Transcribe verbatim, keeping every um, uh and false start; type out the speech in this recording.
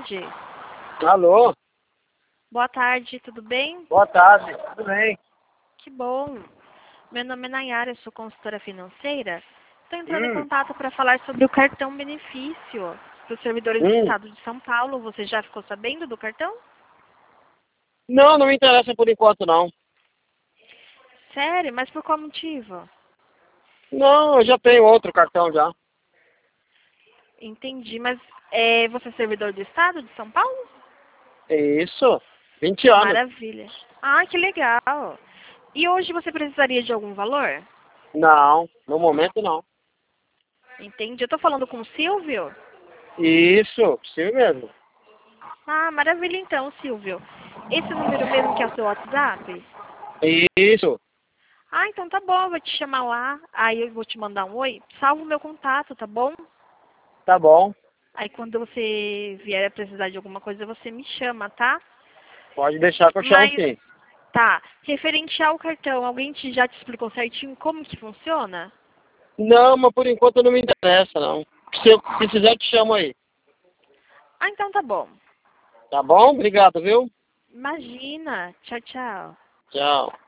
tarde. Alô? Boa tarde, tudo bem? Boa tarde, tudo bem? Que bom. Meu nome é Nayara, eu sou consultora financeira. Estou entrando em Hum, contato para falar sobre o cartão benefício para os servidores do hum. estado de São Paulo. Você já ficou sabendo do cartão? Não, não me interessa por enquanto, não. Sério? Mas por qual motivo? Não, eu já tenho outro cartão já. Entendi, mas é, você é servidor do estado de São Paulo? Isso, vinte anos. Maravilha. Ah, que legal. E hoje você precisaria de algum valor? Não, no momento não. Entendi. Eu estou falando com o Silvio? Isso, sim mesmo. Ah, maravilha então, Silvio. Esse número mesmo que é o seu WhatsApp? Isso, Ah, então tá bom, eu vou te chamar lá, aí eu vou te mandar um oi. Salva o meu contato, tá bom? tá bom. Aí quando você vier a precisar de alguma coisa, você me chama, tá? Pode deixar que eu chamo Mas, sim. tá, referente ao cartão, alguém te, já te explicou certinho como que funciona? Não, mas por enquanto não me interessa, não. Se eu precisar, eu te chamo aí. Ah, então tá bom. Tá bom? Obrigado, viu? Imagina. Tchau, tchau. Tchau.